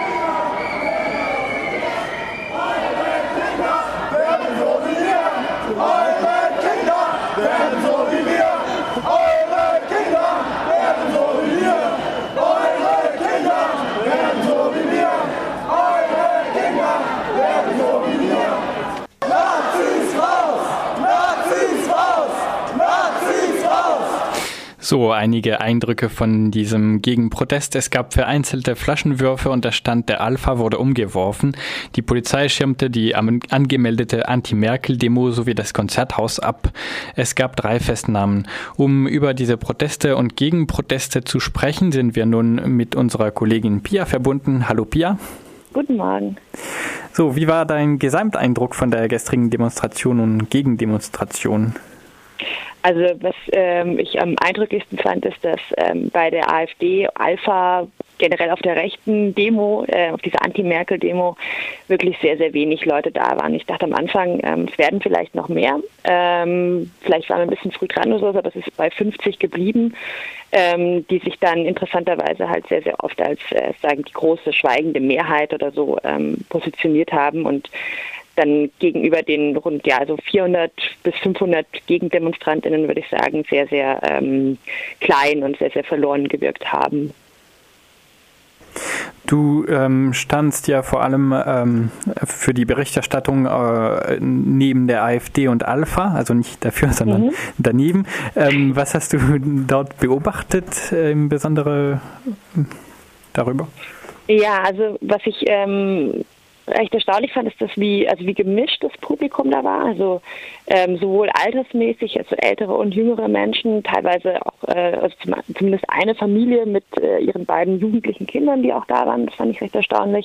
Eure Kinder werden so wie wir! Eure Kinder werden so wie wir! Eure Kinder werden so wie wir! Eure Kinder werden so wie wir! Eure Kinder werden so wie wir! Nazis raus! Nazis raus! Nazis raus! So, einige Eindrücke von diesem Gegenprotest. Es gab vereinzelte Flaschenwürfe und der Stand der Alpha wurde umgeworfen. Die Polizei schirmte die angemeldete Anti-Merkel-Demo sowie das Konzerthaus ab. Es gab drei Festnahmen. Um über diese Proteste und Gegenproteste zu sprechen, sind wir nun mit unserer Kollegin Pia verbunden. Hallo Pia. Guten Morgen. So, wie war dein Gesamteindruck von der gestrigen Demonstration und Gegendemonstration? Also was ähm, ich am eindrücklichsten fand, ist, dass ähm, bei der AfD, Alpha, generell auf der rechten Demo, äh, auf dieser Anti-Merkel-Demo, wirklich sehr, sehr wenig Leute da waren. Ich dachte am Anfang, ähm, es werden vielleicht noch mehr. Ähm, vielleicht waren wir ein bisschen früh dran oder so, aber es ist bei fünfzig geblieben, ähm, die sich dann interessanterweise halt sehr, sehr oft als, äh, sagen, die große schweigende Mehrheit oder so ähm, positioniert haben und dann gegenüber den rund ja also vierhundert bis fünfhundert Gegendemonstrantinnen, würde ich sagen, sehr, sehr ähm, klein und sehr, sehr verloren gewirkt haben. Du ähm, standst ja vor allem ähm, für die Berichterstattung äh, neben der AfD und Alpha, also nicht dafür, sondern mhm. daneben. Ähm, was hast du dort beobachtet, äh, im Besonderen darüber? Ja, also was ich ähm, recht erstaunlich fand, ist, dass wie, also wie gemischt das Publikum da war. Also ähm, sowohl altersmäßig, also ältere und jüngere Menschen, teilweise auch äh, also zum, zumindest eine Familie mit äh, ihren beiden jugendlichen Kindern, die auch da waren. Das fand ich recht erstaunlich.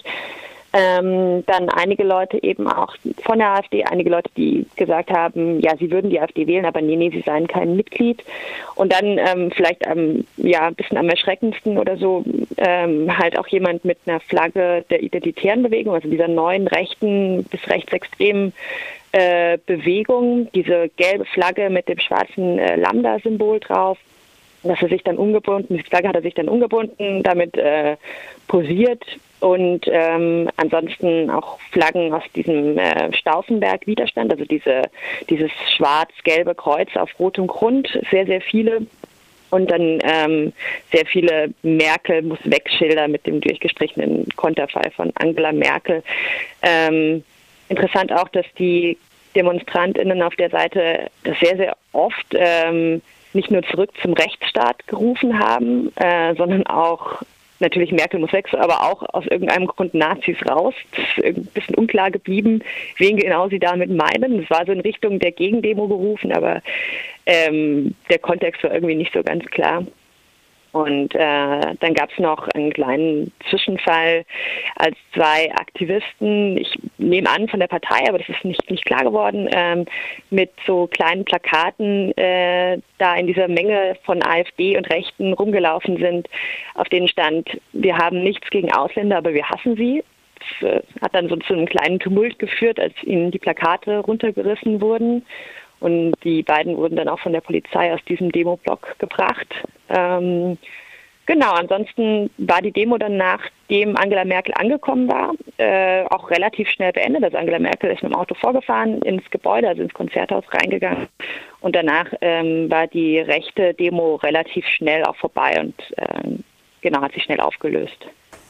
Ähm, dann einige Leute eben auch von der AfD, einige Leute, die gesagt haben, ja, sie würden die AfD wählen, aber nee, nee, sie seien kein Mitglied. Und dann ähm, vielleicht ähm, ja, ein bisschen am erschreckendsten oder so, ähm, halt auch jemand mit einer Flagge der identitären Bewegung, also dieser neuen rechten bis rechtsextremen äh, Bewegung, diese gelbe Flagge mit dem schwarzen äh, Lambda-Symbol drauf. Dass er sich dann umgebunden, die Flagge hat er sich dann umgebunden, damit äh, posiert und ähm, ansonsten auch Flaggen aus diesem äh, Stauffenberg-Widerstand, also diese, dieses schwarz-gelbe Kreuz auf rotem Grund, sehr, sehr viele. Und dann ähm, sehr viele Merkel-muss-weg-Schilder mit dem durchgestrichenen Konterfei von Angela Merkel. Ähm, interessant auch, dass die DemonstrantInnen auf der Seite das sehr, sehr oft ähm, nicht nur zurück zum Rechtsstaat gerufen haben, äh, sondern auch natürlich Merkel muss weg, aber auch aus irgendeinem Grund Nazis raus. Das ist ein bisschen unklar geblieben, wen genau sie damit meinen. Es war so in Richtung der Gegendemo gerufen, aber ähm, der Kontext war irgendwie nicht so ganz klar. Und äh, dann gab es noch einen kleinen Zwischenfall, als zwei Aktivisten, ich nehme an von der Partei, aber das ist nicht, nicht klar geworden, ähm, mit so kleinen Plakaten äh, da in dieser Menge von AfD und Rechten rumgelaufen sind, auf denen stand, wir haben nichts gegen Ausländer, aber wir hassen sie. Das äh, hat dann so zu einem kleinen Tumult geführt, als ihnen die Plakate runtergerissen wurden. Und die beiden wurden dann auch von der Polizei aus diesem Demoblock gebracht. Ähm, genau, ansonsten war die Demo dann, nachdem Angela Merkel angekommen war, äh, auch relativ schnell beendet. Also Angela Merkel ist mit dem Auto vorgefahren ins Gebäude, also ins Konzerthaus reingegangen. Und danach ähm, war die rechte Demo relativ schnell auch vorbei und ähm, genau, hat sich schnell aufgelöst.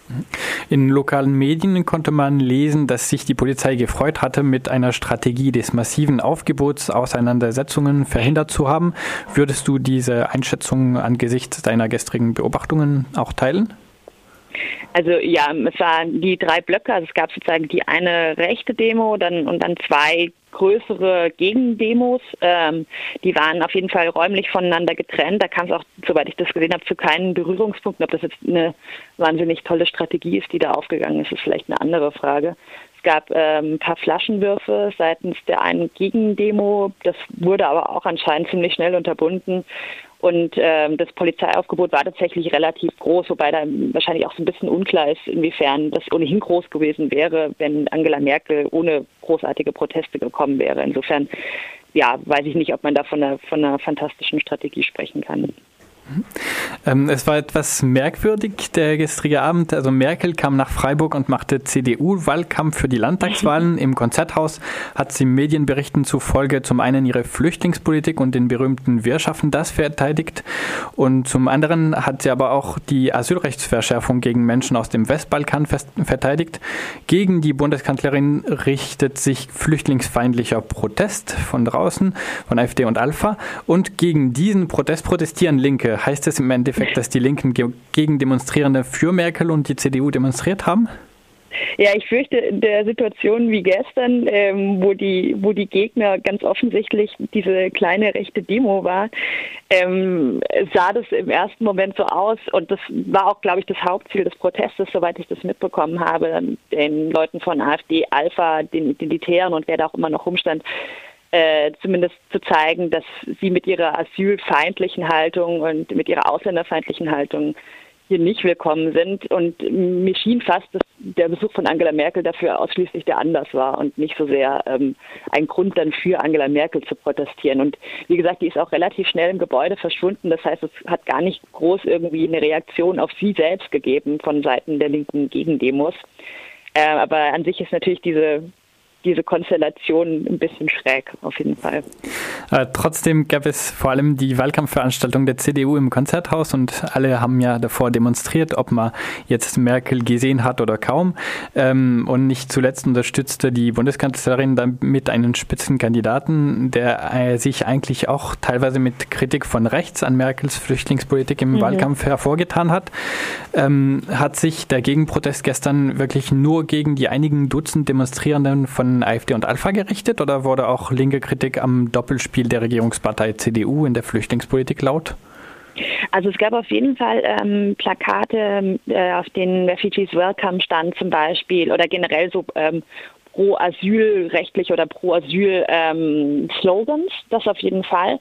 In lokalen Medien konnte man lesen, dass sich die Polizei gefreut hatte, mit einer Strategie des massiven Aufgebots Auseinandersetzungen verhindert zu haben. Würdest du diese Einschätzung angesichts deiner gestrigen Beobachtungen auch teilen? Also ja, es waren die drei Blöcke, also es gab sozusagen die eine rechte Demo dann und dann zwei größere Gegendemos. Ähm, die waren auf jeden Fall räumlich voneinander getrennt. Da kam es auch, soweit ich das gesehen habe, zu keinen Berührungspunkten. Ob das jetzt eine wahnsinnig tolle Strategie ist, die da aufgegangen ist, ist vielleicht eine andere Frage. Es gab ähm, ein paar Flaschenwürfe seitens der einen Gegendemo. Das wurde aber auch anscheinend ziemlich schnell unterbunden. Und ähm, das Polizeiaufgebot war tatsächlich relativ groß, wobei da wahrscheinlich auch so ein bisschen unklar ist, inwiefern das ohnehin groß gewesen wäre, wenn Angela Merkel ohne großartige Proteste gekommen wäre. Insofern, ja, weiß ich nicht, ob man da von einer, von einer fantastischen Strategie sprechen kann. Ähm, es war etwas merkwürdig, der gestrige Abend. Also Merkel kam nach Freiburg und machte C D U-Wahlkampf für die Landtagswahlen. Im Konzerthaus hat sie Medienberichten zufolge zum einen ihre Flüchtlingspolitik und den berühmten Wir schaffen das verteidigt und zum anderen hat sie aber auch die Asylrechtsverschärfung gegen Menschen aus dem Westbalkan verteidigt. Gegen die Bundeskanzlerin richtet sich flüchtlingsfeindlicher Protest von draußen, von AfD und Alpha, und gegen diesen Protest protestieren Linke. Heißt es im Endeffekt, dass die Linken gegen Demonstrierende für Merkel und die C D U demonstriert haben? Ja, ich fürchte, in der Situation wie gestern, ähm, wo die wo die Gegner ganz offensichtlich diese kleine rechte Demo war, ähm, sah das im ersten Moment so aus und das war auch, glaube ich, das Hauptziel des Protestes, soweit ich das mitbekommen habe, den Leuten von AfD, Alpha, den Identitären und wer da auch immer noch rumstand, Äh, zumindest zu zeigen, dass sie mit ihrer asylfeindlichen Haltung und mit ihrer ausländerfeindlichen Haltung hier nicht willkommen sind. Und mir schien fast, dass der Besuch von Angela Merkel dafür ausschließlich der Anlass war und nicht so sehr ähm, ein Grund dann für Angela Merkel zu protestieren. Und wie gesagt, die ist auch relativ schnell im Gebäude verschwunden. Das heißt, es hat gar nicht groß irgendwie eine Reaktion auf sie selbst gegeben von Seiten der linken Gegendemos. Äh, aber an sich ist natürlich diese diese Konstellation ein bisschen schräg, auf jeden Fall. Äh, trotzdem gab es vor allem die Wahlkampfveranstaltung der C D U im Konzerthaus und alle haben ja davor demonstriert, ob man jetzt Merkel gesehen hat oder kaum. Ähm, und nicht zuletzt unterstützte die Bundeskanzlerin damit einen Spitzenkandidaten, der äh, sich eigentlich auch teilweise mit Kritik von rechts an Merkels Flüchtlingspolitik im mhm. Wahlkampf hervorgetan hat. Ähm, hat sich der Gegenprotest gestern wirklich nur gegen die einigen Dutzend Demonstrierenden von AfD und Alpha gerichtet oder wurde auch linke Kritik am Doppelspiel der Regierungspartei C D U in der Flüchtlingspolitik laut? Also es gab auf jeden Fall ähm, Plakate, äh, auf denen Refugees Welcome stand zum Beispiel oder generell so ähm, pro-asylrechtliche oder pro-asyl-Slogans, ähm, das auf jeden Fall.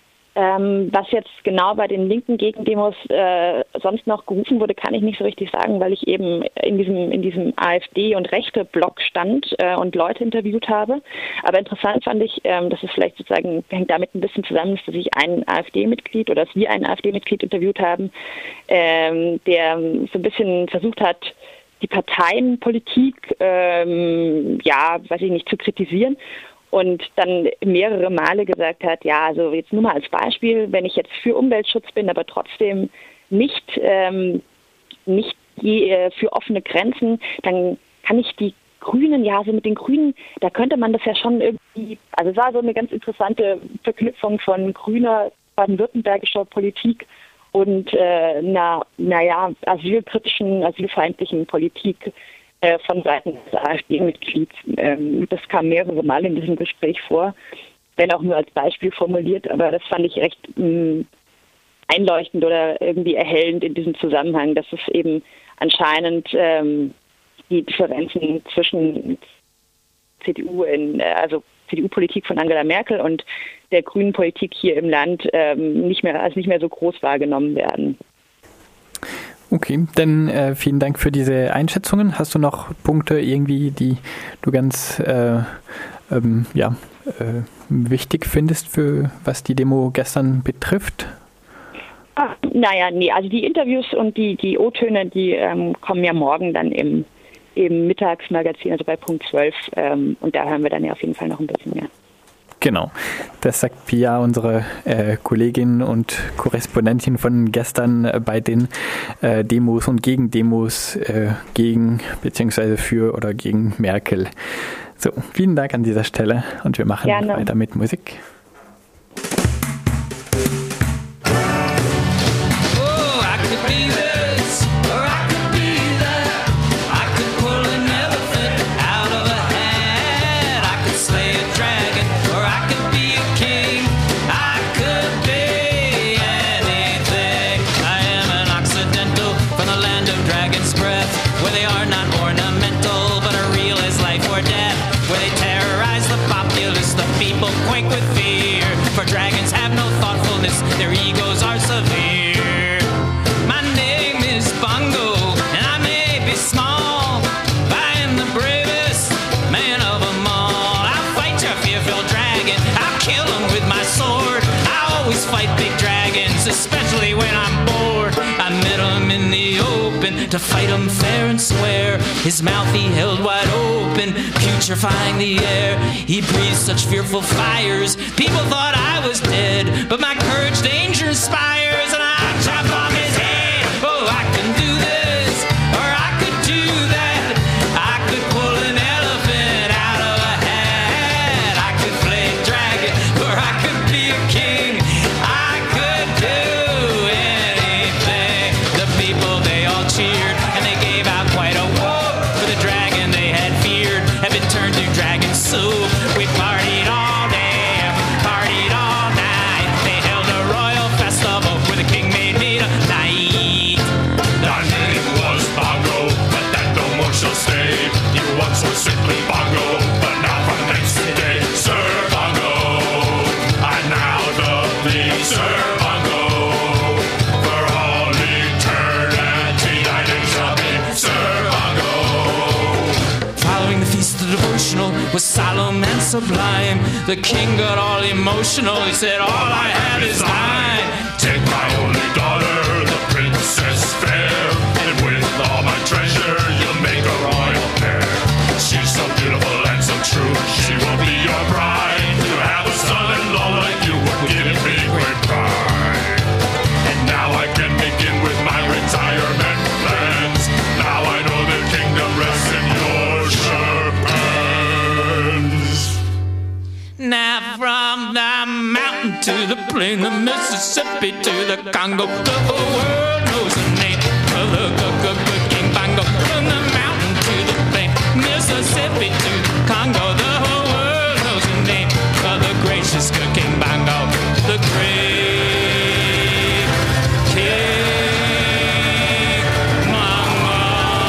Ähm, was jetzt genau bei den linken Gegendemos äh, sonst noch gerufen wurde, kann ich nicht so richtig sagen, weil ich eben in diesem in diesem AfD- und Rechte-Block stand äh, und Leute interviewt habe. Aber interessant fand ich, ähm, dass es vielleicht sozusagen, hängt damit ein bisschen zusammen, dass ich ein AfD-Mitglied oder dass wir ein AfD-Mitglied interviewt haben, ähm, der so ein bisschen versucht hat, die Parteienpolitik, ähm, ja, weiß ich nicht, zu kritisieren. Und dann mehrere Male gesagt hat, ja, also jetzt nur mal als Beispiel, wenn ich jetzt für Umweltschutz bin, aber trotzdem nicht, ähm, nicht die, äh, für offene Grenzen, dann kann ich die Grünen, ja, so mit den Grünen, da könnte man das ja schon irgendwie, also es war so eine ganz interessante Verknüpfung von grüner baden-württembergischer Politik und äh, na, naja, asylkritischen, asylfeindlichen Politik von Seiten des AfD-Mitglieds. Das kam mehrere Mal in diesem Gespräch vor, wenn auch nur als Beispiel formuliert, aber das fand ich recht mh, einleuchtend oder irgendwie erhellend in diesem Zusammenhang, dass es eben anscheinend ähm, die Differenzen zwischen C D U, in, also C D U-Politik von Angela Merkel und der grünen Politik hier im Land ähm, nicht mehr, als nicht mehr so groß wahrgenommen werden. Okay, dann äh, vielen Dank für diese Einschätzungen. Hast du noch Punkte irgendwie, die du ganz äh, ähm, ja, äh, wichtig findest, für was die Demo gestern betrifft? Ach, naja, nee, also die Interviews und die, die O-Töne, die ähm, kommen ja morgen dann im, im Mittagsmagazin, also bei Punkt zwölf, ähm, und da hören wir dann ja auf jeden Fall noch ein bisschen mehr. Genau, das sagt Pia, unsere äh, Kollegin und Korrespondentin von gestern äh, bei den äh, Demos und Gegendemos äh, gegen bzw. für oder gegen Merkel. So, vielen Dank an dieser Stelle und wir machen Gerne. weiter mit Musik. Their egos are severe. My name is Bongo, and I may be small, but I am the bravest man of them all. I'll fight your fearful dragon, I'll kill him with my sword. I always fight big dragons, especially when I'm bored. I met him in the open to fight him fair and square. His mouth he held wide open, putrefying the air. He breathed such fearful fires, people thought I was dead. But my courage danger inspires, and I chop off his head. Oh, I can do this, or I could do that. I could pull an elephant out of a hat. I could play dragon, or I could be a king. I could do anything. The people, they all cheered, and they gave out quite a whoop. For the dragon they had feared had been turned to dragon soup. We partied all day, partied all night. They held a royal festival where the king made me tonight. Thy name was Bongo, but that no more shall stay. You once were simply Bongo, but now from next day, Sir Bongo. And now the plea, Sir Bongo. For all eternity, thy name shall be Sir Bongo. Following the feast, the devotional was solemn and sublime. The king got all emotional. He said, all I have is mine. Take my only daughter, the princess fair, and with all my treasure, you'll make a royal pair. She's so beautiful and so true. She will be your bride. To have a son-in-law like you would give me great pride. And now I can begin with my retirement plans. Now I know the kingdom rests in your sure hands. Now from the mountain to the plain, the Mississippi to the Congo, the whole world knows the name of the good King Bongo. From the mountain to the plain, Mississippi to the Congo, the whole world knows the name of the gracious good King Bongo, the great King Bongo.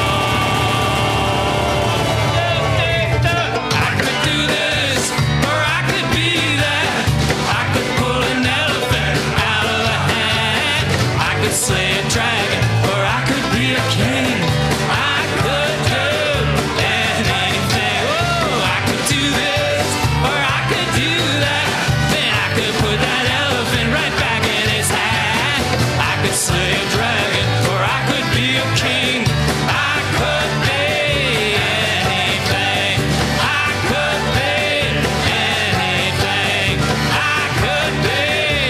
I could do this, or I could be that. I could pull an elephant out of the hat. I could slay a dragon, or I could be a king. I could do anything. Oh, I could do this, or I could do that. Then I could put that elephant right back in his hat. I could slay a dragon, or I could be a king. I could be anything. I could be anything. I could be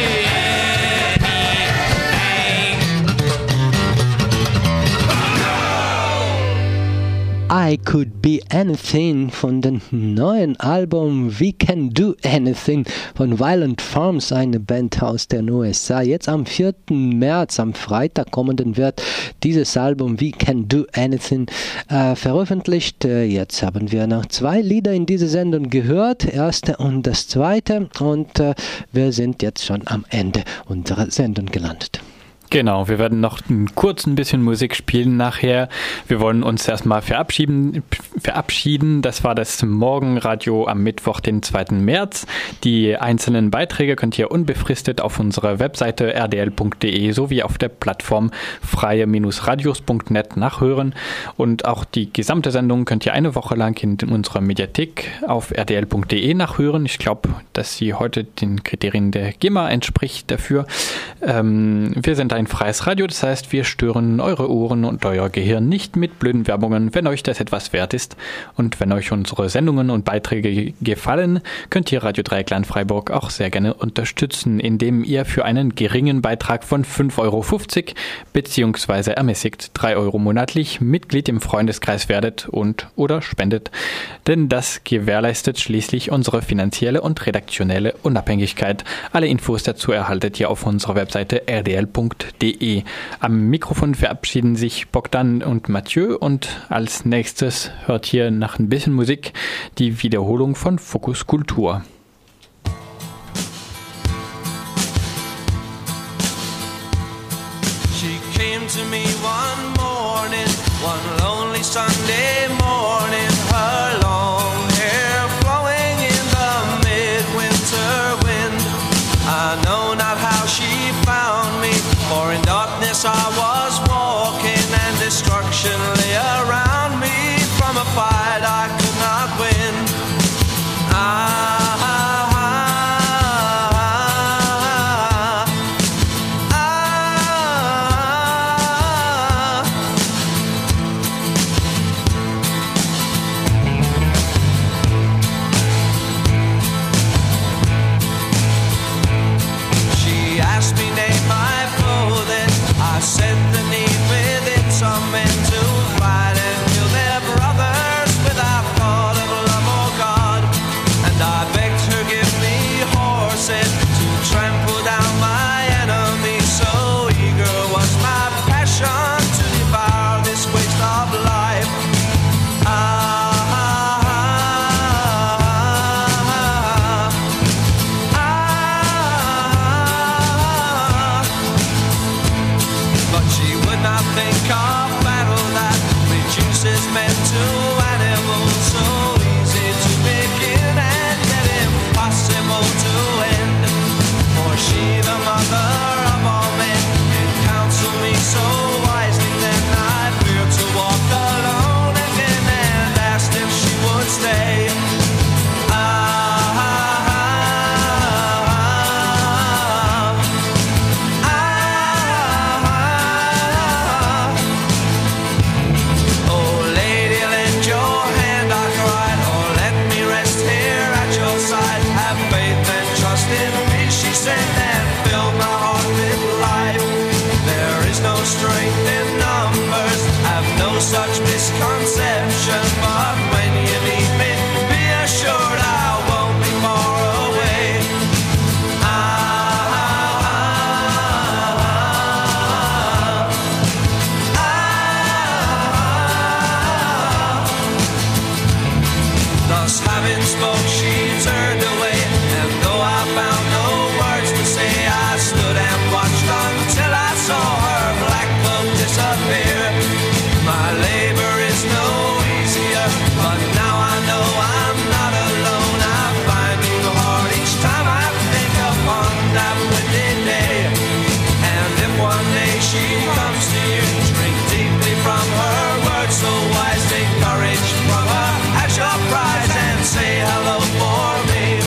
I Could Be Anything von dem neuen Album We Can Do Anything von Violent Femmes, eine Band aus den U S A. Jetzt am vierten März, am Freitag kommenden, wird dieses Album We Can Do Anything äh, veröffentlicht. Äh, jetzt haben wir noch zwei Lieder in dieser Sendung gehört, erste und das zweite, und äh, wir sind jetzt schon am Ende unserer Sendung gelandet. Genau, wir werden noch kurz ein bisschen Musik spielen nachher. Wir wollen uns erstmal verabschieden. verabschieden. Das war das Morgenradio am Mittwoch, den zweiten März. Die einzelnen Beiträge könnt ihr unbefristet auf unserer Webseite r d l punkt d e sowie auf der Plattform freie radios punkt net nachhören. Und auch die gesamte Sendung könnt ihr eine Woche lang in unserer Mediathek auf r d l punkt d e nachhören. Ich glaube, dass sie heute den Kriterien der GEMA entspricht dafür. Ähm, wir sind ein freies Radio, das heißt, wir stören eure Ohren und euer Gehirn nicht mit blöden Werbungen, wenn euch das etwas wert ist. Und wenn euch unsere Sendungen und Beiträge gefallen, könnt ihr Radio Dreieckland Freiburg auch sehr gerne unterstützen, indem ihr für einen geringen Beitrag von fünf Euro fünfzig beziehungsweise ermäßigt drei Euro monatlich Mitglied im Freundeskreis werdet und oder spendet. Denn das gewährleistet schließlich unsere finanzielle und redaktionelle Unabhängigkeit. Alle Infos dazu erhaltet ihr auf unserer Webseite r d l punkt d e. Am Mikrofon verabschieden sich Bogdan und Mathieu, und als nächstes hört ihr nach ein bisschen Musik die Wiederholung von Fokus Kultur. She came to me one morning, one lonely Sunday morning, her long hair flowing in the midwinter wind. I know not how she found me, for in darkness I was walking, and destruction lay around me from a fight I could not win. I trust in me, she said, and filled my heart with life. There is no strength in numbers, have no such misconception, but when you need me, be assured I won't be far away. Ah, ah, ah, ah. Thus having spoke, she turned